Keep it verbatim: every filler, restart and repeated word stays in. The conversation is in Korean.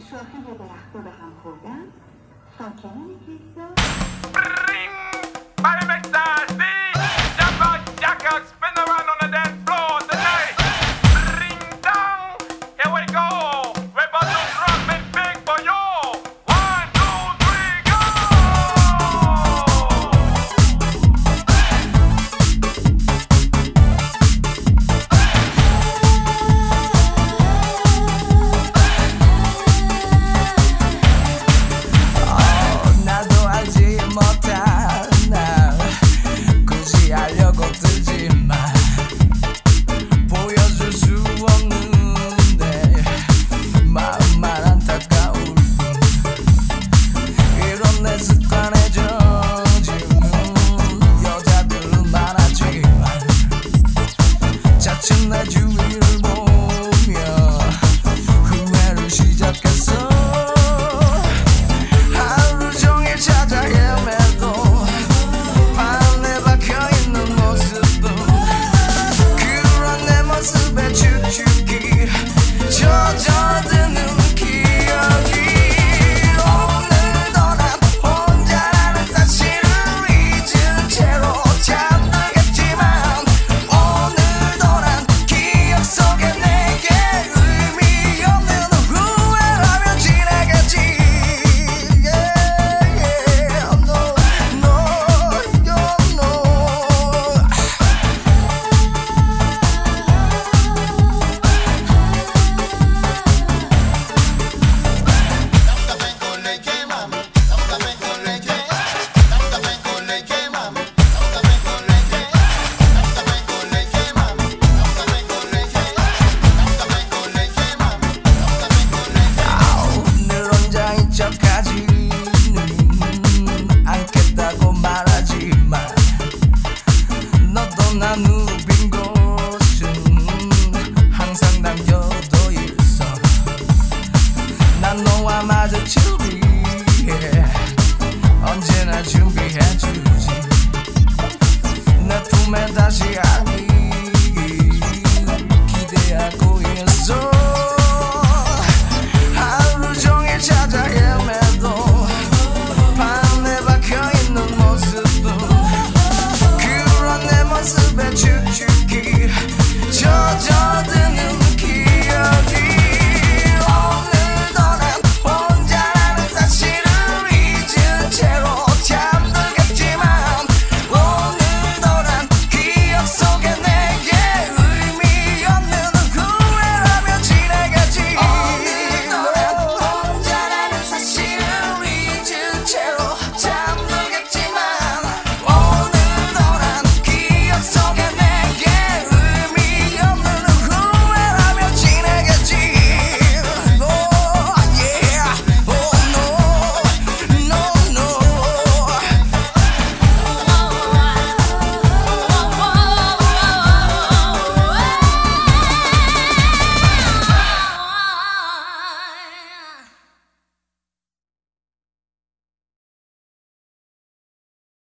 شاخه درخت به هم خوردن ساکنان کیسا Body make stars, see? Jump out, jack out, spin around on the dance floor tonight. Ring down, here we go. We're about to drop it big for you. One, two, three, go! 어, 나도 알지 못하나 굳이 알려고 들지만 보여줄 수 없는데 마음만 안타까울 뿐 이런 내 습관에 젖은 여자들은 많았지만 차츰 내 주위를 보며 후회를 시작했어. 하루 종일 찾아 헤매도 판에 박혀있는 모습도 그런 내 모습에 축축이 젖어드는 기억이 오늘도 난 혼자라는 사실을 잊은 채로 잠들겠지만 오늘도 난 기억 속에 내게 의미 없는 후회라며 지내겠지. Yeah, yeah, no, no, you know. 늘 혼자인 척하지는 않겠다고 말하지만 너도 나 누빈 곳은 항상 남겨둬 있어. 난 너와 마주칠 위해 언제나 준비해주지. 내 품에 다시 안기